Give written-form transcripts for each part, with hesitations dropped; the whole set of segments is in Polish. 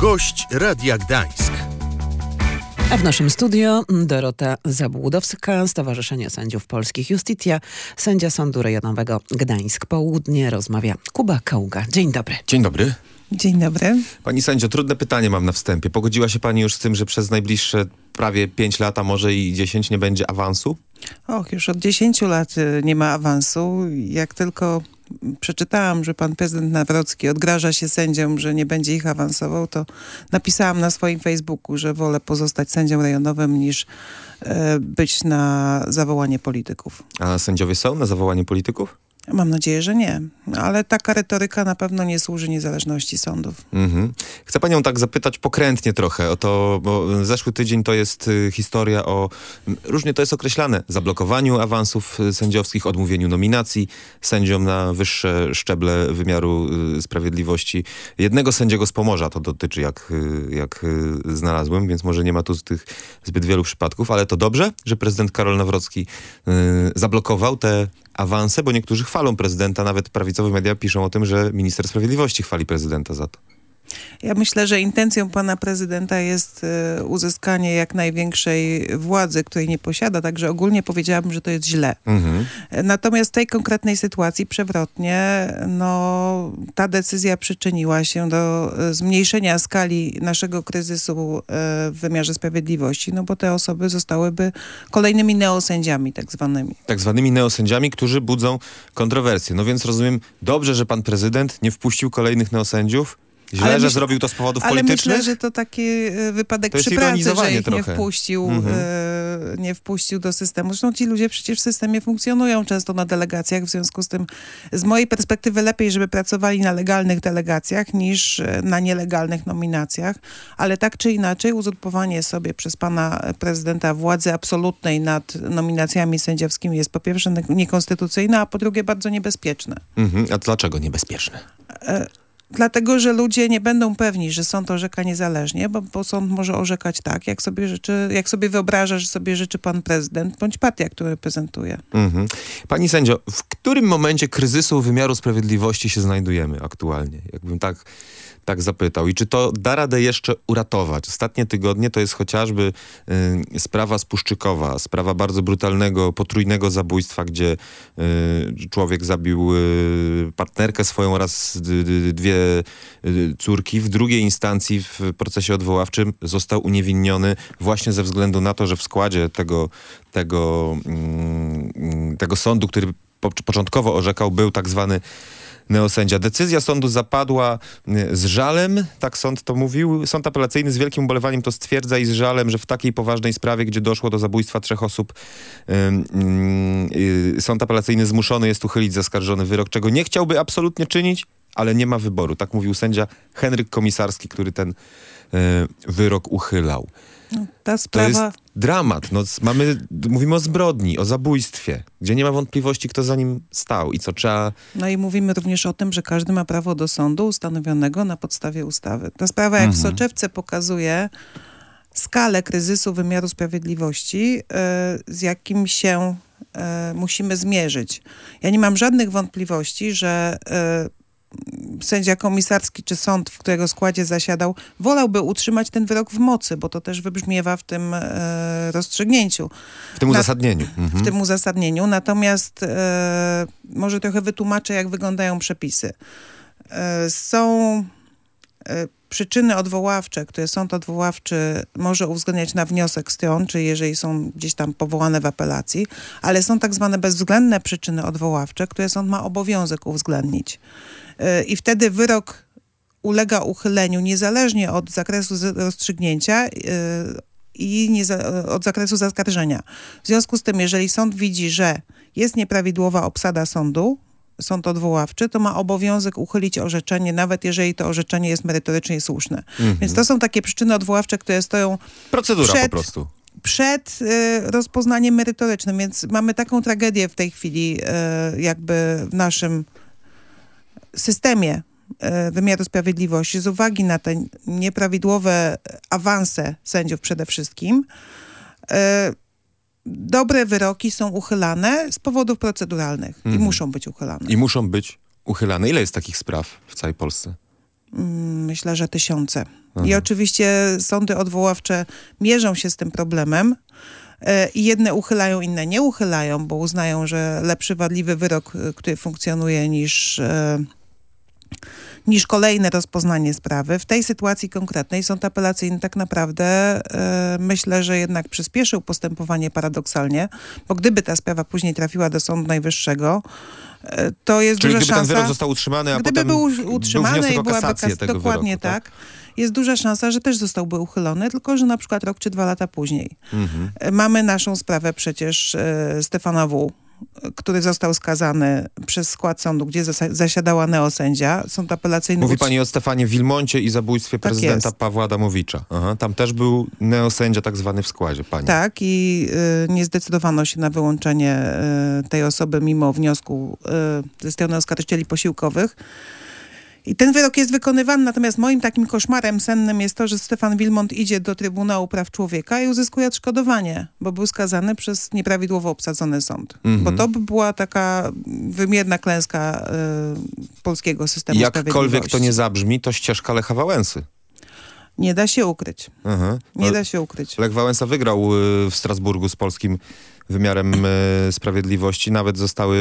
Gość Radia Gdańsk. A w naszym studio Dorota Zabłudowska, Stowarzyszenie Sędziów Polskich Justitia, sędzia Sądu Rejonowego Gdańsk Południe. Rozmawia Kuba Kaługa. Dzień dobry. Dzień dobry. Dzień dobry. Pani sędzio, trudne pytanie mam na wstępie. Pogodziła się pani już z tym, że przez najbliższe prawie 5 lat, a może i 10 nie będzie awansu? Już od 10 lat nie ma awansu. Jak tylko przeczytałam, że pan prezydent Nawrocki odgraża się sędziom, że nie będzie ich awansował, to napisałam na swoim Facebooku, że wolę pozostać sędzią rejonowym niż być na zawołanie polityków. A sędziowie są na zawołanie polityków? Mam nadzieję, że nie. Ale taka retoryka na pewno nie służy niezależności sądów. Chcę panią tak zapytać pokrętnie trochę o to, bo zeszły tydzień to jest historia o, różnie to jest określane, zablokowaniu awansów sędziowskich, odmówieniu nominacji sędziom na wyższe szczeble wymiaru sprawiedliwości. Jednego sędziego z Pomorza to dotyczy, jak znalazłem, więc może nie ma tu tych zbyt wielu przypadków, ale to dobrze, że prezydent Karol Nawrocki zablokował te awanse, bo niektórzy chwalą prezydenta, nawet prawicowe media piszą o tym, że minister sprawiedliwości chwali prezydenta za to. Ja myślę, że intencją pana prezydenta jest uzyskanie jak największej władzy, której nie posiada, także ogólnie powiedziałabym, że to jest źle. Natomiast w tej konkretnej sytuacji przewrotnie, ta decyzja przyczyniła się do zmniejszenia skali naszego kryzysu w wymiarze sprawiedliwości, bo te osoby zostałyby kolejnymi neosędziami tak zwanymi. Tak zwanymi neosędziami, którzy budzą kontrowersje. No więc rozumiem, dobrze, że pan prezydent nie wpuścił kolejnych neosędziów. Źle, że zrobił to z powodów politycznych? Ale myślę, że to taki wypadek przy pracy, że ich nie wpuścił do systemu. Zresztą ci ludzie przecież w systemie funkcjonują często na delegacjach, w związku z tym z mojej perspektywy lepiej, żeby pracowali na legalnych delegacjach niż na nielegalnych nominacjach. Ale tak czy inaczej uzurpowanie sobie przez pana prezydenta władzy absolutnej nad nominacjami sędziowskimi jest po pierwsze niekonstytucyjne, a po drugie bardzo niebezpieczne. A dlaczego niebezpieczne? Dlatego, że ludzie nie będą pewni, że sąd orzeka niezależnie, bo sąd może orzekać tak, jak sobie wyobraża, że sobie życzy pan prezydent bądź partia, którą reprezentuje. Pani sędzio, w którym momencie kryzysu wymiaru sprawiedliwości się znajdujemy aktualnie? Jakbym tak zapytał. I czy to da radę jeszcze uratować? Ostatnie tygodnie to jest chociażby sprawa Spuszczykowa, sprawa bardzo brutalnego, potrójnego zabójstwa, gdzie człowiek zabił partnerkę swoją oraz dwie córki. W drugiej instancji w procesie odwoławczym został uniewinniony właśnie ze względu na to, że w składzie tego sądu, który początkowo orzekał, był tak zwany neosędzia. Decyzja sądu zapadła z żalem, tak sąd to mówił. Sąd apelacyjny z wielkim ubolewaniem to stwierdza i z żalem, że w takiej poważnej sprawie, gdzie doszło do zabójstwa 3 osób, sąd apelacyjny zmuszony jest uchylić zaskarżony wyrok, czego nie chciałby absolutnie czynić, ale nie ma wyboru. Tak mówił sędzia Henryk Komisarski, który ten wyrok uchylał. Ta sprawa... To jest dramat. Mówimy o zbrodni, o zabójstwie, gdzie nie ma wątpliwości, kto za nim stał i co trzeba... I mówimy również o tym, że każdy ma prawo do sądu ustanowionego na podstawie ustawy. Ta sprawa jak w soczewce pokazuje skalę kryzysu wymiaru sprawiedliwości, z jakim się musimy zmierzyć. Ja nie mam żadnych wątpliwości, że sędzia Komisarski czy sąd, w którego składzie zasiadał, wolałby utrzymać ten wyrok w mocy, bo to też wybrzmiewa w tym rozstrzygnięciu. W tym uzasadnieniu. W tym uzasadnieniu. Natomiast może trochę wytłumaczę, jak wyglądają przepisy. Są przyczyny odwoławcze, które sąd odwoławczy może uwzględniać na wniosek stron, czy jeżeli są gdzieś tam powołane w apelacji, ale są tak zwane bezwzględne przyczyny odwoławcze, które sąd ma obowiązek uwzględnić. I wtedy wyrok ulega uchyleniu niezależnie od zakresu rozstrzygnięcia i od zakresu zaskarżenia. W związku z tym, jeżeli sąd widzi, że jest nieprawidłowa obsada sądu, sąd odwoławczy, to ma obowiązek uchylić orzeczenie, nawet jeżeli to orzeczenie jest merytorycznie słuszne. Więc to są takie przyczyny odwoławcze, które stoją po prostu. Przed rozpoznaniem merytorycznym. Więc mamy taką tragedię w tej chwili jakby w naszym systemie wymiaru sprawiedliwości z uwagi na te nieprawidłowe awanse sędziów przede wszystkim. Dobre wyroki są uchylane z powodów proceduralnych i muszą być uchylane. Ile jest takich spraw w całej Polsce? Myślę, że tysiące. I oczywiście sądy odwoławcze mierzą się z tym problemem. I jedne uchylają, inne nie uchylają, bo uznają, że lepszy wadliwy wyrok, który funkcjonuje niż kolejne rozpoznanie sprawy. W tej sytuacji konkretnej sąd apelacyjny tak naprawdę myślę, że jednak przyspieszył postępowanie paradoksalnie, bo gdyby ta sprawa później trafiła do Sądu Najwyższego, to jest Czyli duża gdyby szansa... ten wyrok został utrzymany, a gdyby potem był utrzymany i byłaby tego dokładnie wyroku, tak? Jest duża szansa, że też zostałby uchylony, tylko że na przykład rok czy 2 lata później. Mamy naszą sprawę przecież Stefana W., który został skazany przez skład sądu, gdzie zasiadała neosędzia. Sąd apelacyjny... Mówi pani o Stefanie Wilmoncie i zabójstwie prezydenta Pawła Adamowicza. Aha, tam też był neosędzia tak zwany w składzie, pani. Tak, i nie zdecydowano się na wyłączenie tej osoby mimo wniosku ze strony oskarżycieli posiłkowych. I ten wyrok jest wykonywany, natomiast moim takim koszmarem sennym jest to, że Stefan Wilmont idzie do Trybunału Praw Człowieka i uzyskuje odszkodowanie, bo był skazany przez nieprawidłowo obsadzony sąd. Bo to by była taka wymierna klęska polskiego systemu sprawiedliwości. Jakkolwiek to nie zabrzmi, to ścieżka Lecha Wałęsy. Nie da się ukryć. Aha. Nie da się ukryć. Lech Wałęsa wygrał w Strasburgu z polskim wymiarem sprawiedliwości. Nawet zostały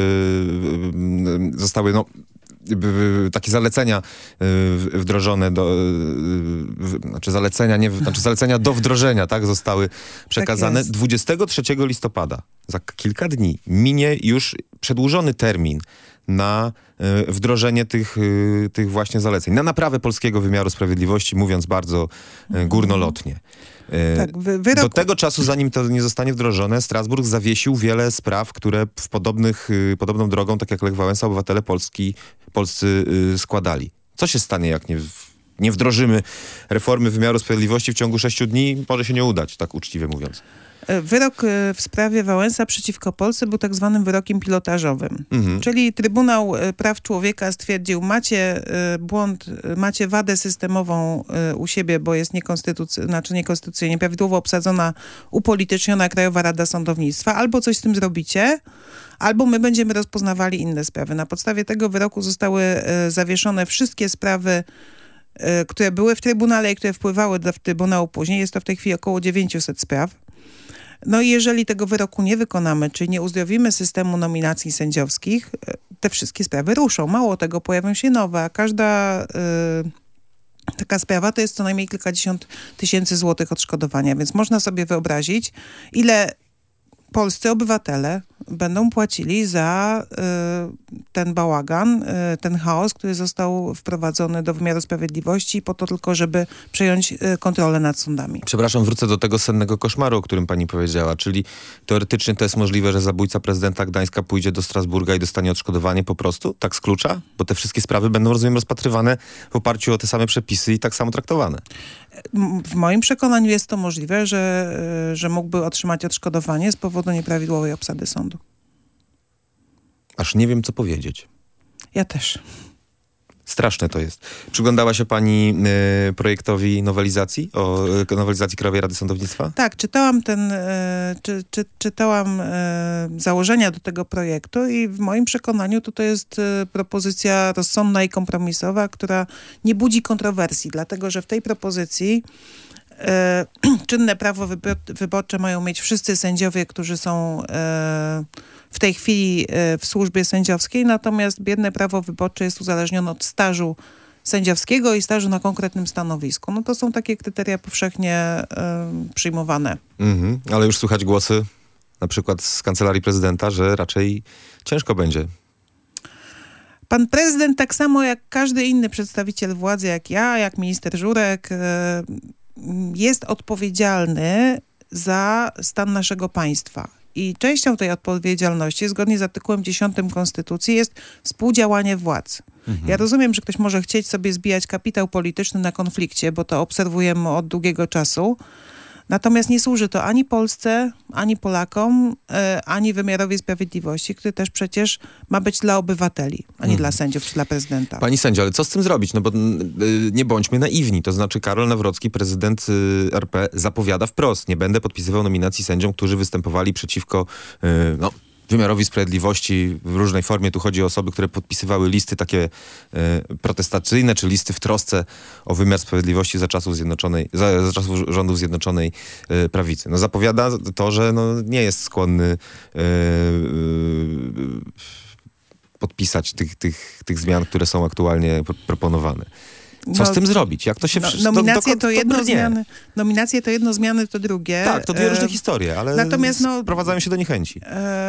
takie zalecenia wdrożone zalecenia do wdrożenia, tak, zostały przekazane. Tak 23 listopada, za kilka dni, minie już przedłużony termin na wdrożenie tych właśnie zaleceń, na naprawę polskiego wymiaru sprawiedliwości, mówiąc bardzo górnolotnie. Tak, Do tego czasu, zanim to nie zostanie wdrożone, Strasburg zawiesił wiele spraw, które podobną drogą, tak jak Lech Wałęsa, obywatele polscy składali. Co się stanie, jak nie wdrożymy reformy wymiaru sprawiedliwości w ciągu 6 dni? Może się nie udać, tak uczciwie mówiąc. Wyrok w sprawie Wałęsa przeciwko Polsce był tak zwanym wyrokiem pilotażowym. Czyli Trybunał Praw Człowieka stwierdził, macie błąd, macie wadę systemową u siebie, bo jest niekonstytucyjnie, nieprawidłowo obsadzona, upolityczniona Krajowa Rada Sądownictwa. Albo coś z tym zrobicie, albo my będziemy rozpoznawali inne sprawy. Na podstawie tego wyroku zostały zawieszone wszystkie sprawy, które były w Trybunale i które wpływały do Trybunału później. Jest to w tej chwili około 900 spraw. No i jeżeli tego wyroku nie wykonamy, czyli nie uzdrowimy systemu nominacji sędziowskich, te wszystkie sprawy ruszą. Mało tego, pojawią się nowe, a każda taka sprawa to jest co najmniej kilkadziesiąt tysięcy złotych odszkodowania, więc można sobie wyobrazić, ile polscy obywatele będą płacili za ten bałagan, ten chaos, który został wprowadzony do wymiaru sprawiedliwości po to tylko, żeby przejąć kontrolę nad sądami. Przepraszam, wrócę do tego sennego koszmaru, o którym pani powiedziała, czyli teoretycznie to jest możliwe, że zabójca prezydenta Gdańska pójdzie do Strasburga i dostanie odszkodowanie po prostu? Tak z klucza? Bo te wszystkie sprawy będą, rozumiem, rozpatrywane w oparciu o te same przepisy i tak samo traktowane. W moim przekonaniu jest to możliwe, że mógłby otrzymać odszkodowanie z powodu nieprawidłowej obsady sądu. Aż nie wiem, co powiedzieć. Ja też. Straszne to jest. Przyglądała się pani projektowi nowelizacji Krajowej Rady Sądownictwa? Tak, czytałam czytałam założenia do tego projektu i w moim przekonaniu to jest propozycja rozsądna i kompromisowa, która nie budzi kontrowersji, dlatego że w tej propozycji czynne prawo wyborcze mają mieć wszyscy sędziowie, którzy są w tej chwili w służbie sędziowskiej, natomiast bierne prawo wyborcze jest uzależnione od stażu sędziowskiego i stażu na konkretnym stanowisku. No to są takie kryteria powszechnie przyjmowane. Ale już słychać głosy, na przykład z Kancelarii Prezydenta, że raczej ciężko będzie. Pan prezydent, tak samo jak każdy inny przedstawiciel władzy, jak ja, jak minister Żurek, jest odpowiedzialny za stan naszego państwa. I częścią tej odpowiedzialności, zgodnie z artykułem 10 Konstytucji, jest współdziałanie władz. Ja rozumiem, że ktoś może chcieć sobie zbijać kapitał polityczny na konflikcie, bo to obserwujemy od długiego czasu. Natomiast nie służy to ani Polsce, ani Polakom, ani wymiarowi sprawiedliwości, który też przecież ma być dla obywateli, a nie dla sędziów czy dla prezydenta. Pani sędzio, ale co z tym zrobić? No bo nie bądźmy naiwni. To znaczy Karol Nawrocki, prezydent RP, zapowiada wprost: nie będę podpisywał nominacji sędziom, którzy występowali przeciwko wymiarowi sprawiedliwości w różnej formie. Tu chodzi o osoby, które podpisywały listy takie protestacyjne, czy listy w trosce o wymiar sprawiedliwości za czasów rządów Zjednoczonej Prawicy. No, zapowiada to, że no, nie jest skłonny podpisać tych zmian, które są aktualnie proponowane. Co z tym zrobić? Jak to się wszystko... Nominacje to jedno, zmiany to drugie. Tak, to dwie różne historie, ale natomiast sprowadzają się do niechęci.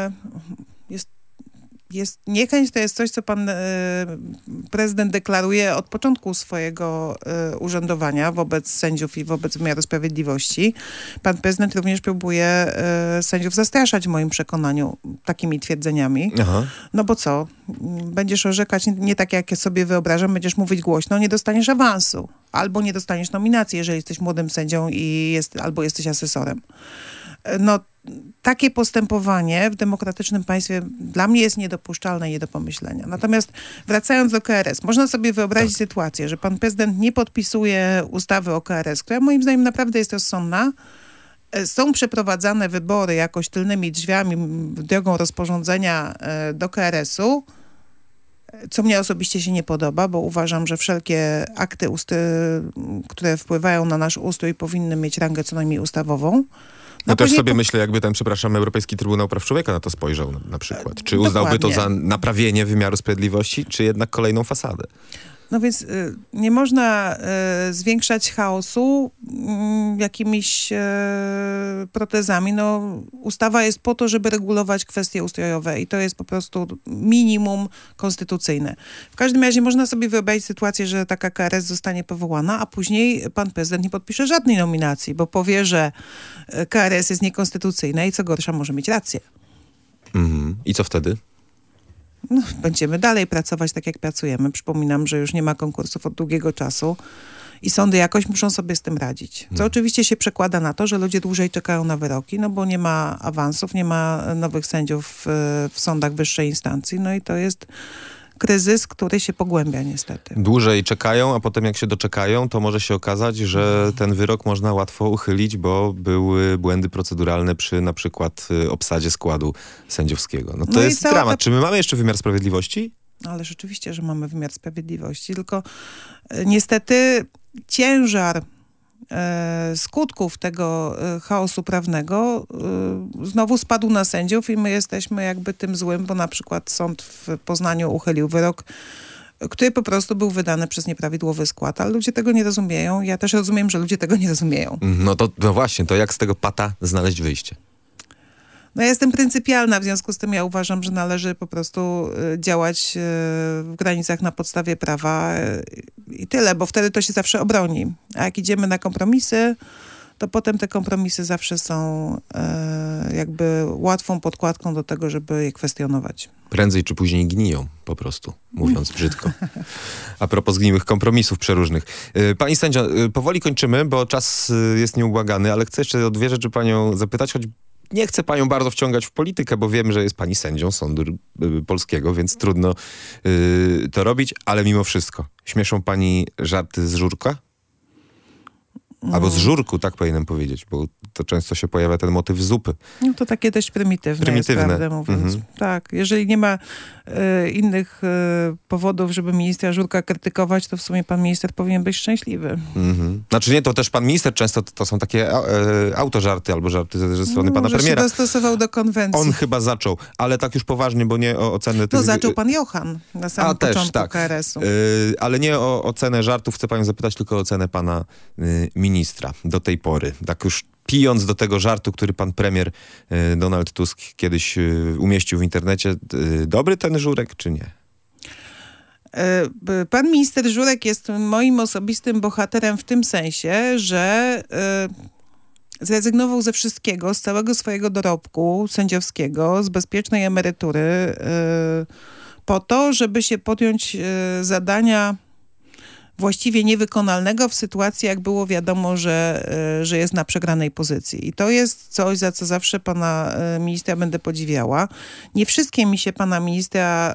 Niechęć to jest coś, co pan prezydent deklaruje od początku swojego urzędowania wobec sędziów i wobec wymiaru sprawiedliwości. Pan prezydent również próbuje sędziów zastraszać w moim przekonaniu takimi twierdzeniami. Aha. No bo co? Będziesz orzekać nie tak, jak ja sobie wyobrażam, będziesz mówić głośno, nie dostaniesz awansu. Albo nie dostaniesz nominacji, jeżeli jesteś młodym sędzią albo jesteś asesorem. No, takie postępowanie w demokratycznym państwie dla mnie jest niedopuszczalne i nie do pomyślenia. Natomiast wracając do KRS, można sobie wyobrazić sytuację, że pan prezydent nie podpisuje ustawy o KRS, która moim zdaniem naprawdę jest rozsądna. Są przeprowadzane wybory jakoś tylnymi drzwiami, drogą rozporządzenia do KRS-u, co mnie osobiście się nie podoba, bo uważam, że wszelkie akty, które wpływają na nasz ustrój, powinny mieć rangę co najmniej ustawową. No też sobie myślę, jakby ten, Europejski Trybunał Praw Człowieka na to spojrzał na przykład. Czy uznałby to za naprawienie wymiaru sprawiedliwości, czy jednak kolejną fasadę? No więc nie można zwiększać chaosu jakimiś protezami. No, ustawa jest po to, żeby regulować kwestie ustrojowe i to jest po prostu minimum konstytucyjne. W każdym razie można sobie wyobrazić sytuację, że taka KRS zostanie powołana, a później pan prezydent nie podpisze żadnej nominacji, bo powie, że KRS jest niekonstytucyjna i co gorsza może mieć rację. I co wtedy? No, będziemy dalej pracować tak, jak pracujemy. Przypominam, że już nie ma konkursów od długiego czasu i sądy jakoś muszą sobie z tym radzić. Co oczywiście się przekłada na to, że ludzie dłużej czekają na wyroki, no bo nie ma awansów, nie ma nowych sędziów w sądach wyższej instancji. No i to jest kryzys, który się pogłębia niestety. Dłużej czekają, a potem jak się doczekają, to może się okazać, że ten wyrok można łatwo uchylić, bo były błędy proceduralne przy na przykład obsadzie składu sędziowskiego. No to jest dramat. Czy my mamy jeszcze wymiar sprawiedliwości? Ale rzeczywiście, że mamy wymiar sprawiedliwości, tylko niestety ciężar skutków tego chaosu prawnego znowu spadł na sędziów i my jesteśmy jakby tym złym, bo na przykład sąd w Poznaniu uchylił wyrok, który po prostu był wydany przez nieprawidłowy skład, ale ludzie tego nie rozumieją. Ja też rozumiem, że ludzie tego nie rozumieją. No właśnie, to jak z tego pata znaleźć wyjście? No ja jestem pryncypialna, w związku z tym ja uważam, że należy po prostu działać w granicach na podstawie prawa i tyle, bo wtedy to się zawsze obroni. A jak idziemy na kompromisy, to potem te kompromisy zawsze są jakby łatwą podkładką do tego, żeby je kwestionować. Prędzej czy później gniją, po prostu, mówiąc brzydko. A propos zgniłych kompromisów przeróżnych. Pani sędzia, powoli kończymy, bo czas jest nieubłagany, ale chcę jeszcze o dwie rzeczy panią zapytać, choć nie chcę panią bardzo wciągać w politykę, bo wiem, że jest pani sędzią Sądu Polskiego, więc trudno to robić, ale mimo wszystko. Śmieszą pani żarty z żurka? Albo z żurku, tak powinienem powiedzieć, bo to często się pojawia ten motyw zupy. No to takie dość prymitywne. Jest, prawdę mówiąc. Tak, jeżeli nie ma innych powodów, żeby ministra Żurka krytykować, to w sumie pan minister powinien być szczęśliwy. Znaczy nie, to też pan minister często to są takie autożarty albo żarty ze strony pana premiera. Się dostosował do konwencji. On chyba zaczął, ale tak już poważnie, bo nie o ocenę tych... No zaczął pan Johan na samym początku tak. KRS-u. Ale nie o ocenę żartów, chcę panią zapytać, tylko o ocenę pana ministra do tej pory. Tak już pijąc do tego żartu, który pan premier Donald Tusk kiedyś umieścił w internecie. Dobry ten żurek, czy nie? Pan minister Żurek jest moim osobistym bohaterem w tym sensie, że zrezygnował ze wszystkiego, z całego swojego dorobku sędziowskiego, z bezpiecznej emerytury, po to, żeby się podjąć zadania właściwie niewykonalnego w sytuacji, jak było wiadomo, że jest na przegranej pozycji. I to jest coś, za co zawsze pana ministra będę podziwiała. Nie wszystkie mi się pana ministra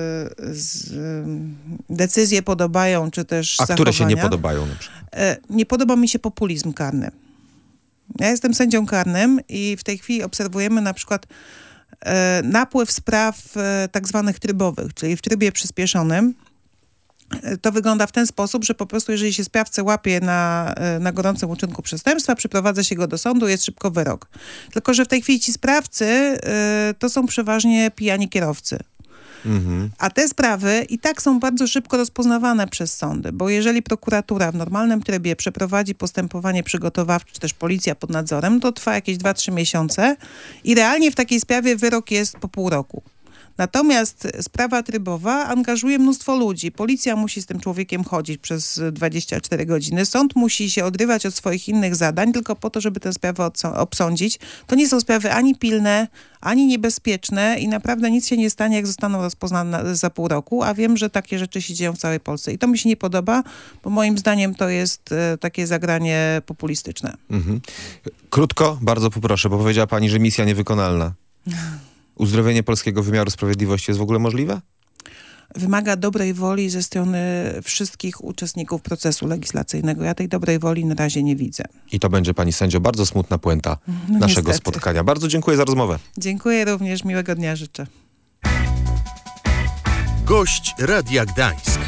decyzje podobają, czy też zachowania. Które się nie podobają na przykład? Nie podoba mi się populizm karny. Ja jestem sędzią karnym i w tej chwili obserwujemy na przykład napływ spraw tak zwanych trybowych, czyli w trybie przyspieszonym. To wygląda w ten sposób, że po prostu jeżeli się sprawcę łapie na gorącym uczynku przestępstwa, przyprowadza się go do sądu, jest szybko wyrok. Tylko że w tej chwili ci sprawcy to są przeważnie pijani kierowcy. A te sprawy i tak są bardzo szybko rozpoznawane przez sądy, bo jeżeli prokuratura w normalnym trybie przeprowadzi postępowanie przygotowawcze, czy też policja pod nadzorem, to trwa jakieś 2-3 miesiące i realnie w takiej sprawie wyrok jest po pół roku. Natomiast sprawa trybowa angażuje mnóstwo ludzi. Policja musi z tym człowiekiem chodzić przez 24 godziny. Sąd musi się odrywać od swoich innych zadań tylko po to, żeby tę sprawę obsądzić. To nie są sprawy ani pilne, ani niebezpieczne i naprawdę nic się nie stanie, jak zostaną rozpoznane za pół roku, a wiem, że takie rzeczy się dzieją w całej Polsce. I to mi się nie podoba, bo moim zdaniem to jest takie zagranie populistyczne. Krótko, bardzo poproszę, bo powiedziała pani, że misja niewykonalna. Uzdrowienie polskiego wymiaru sprawiedliwości jest w ogóle możliwe? Wymaga dobrej woli ze strony wszystkich uczestników procesu legislacyjnego. Ja tej dobrej woli na razie nie widzę. I to będzie, pani sędzio, bardzo smutna puenta naszego spotkania. Bardzo dziękuję za rozmowę. Dziękuję również. Miłego dnia życzę. Gość Radia Gdańsk.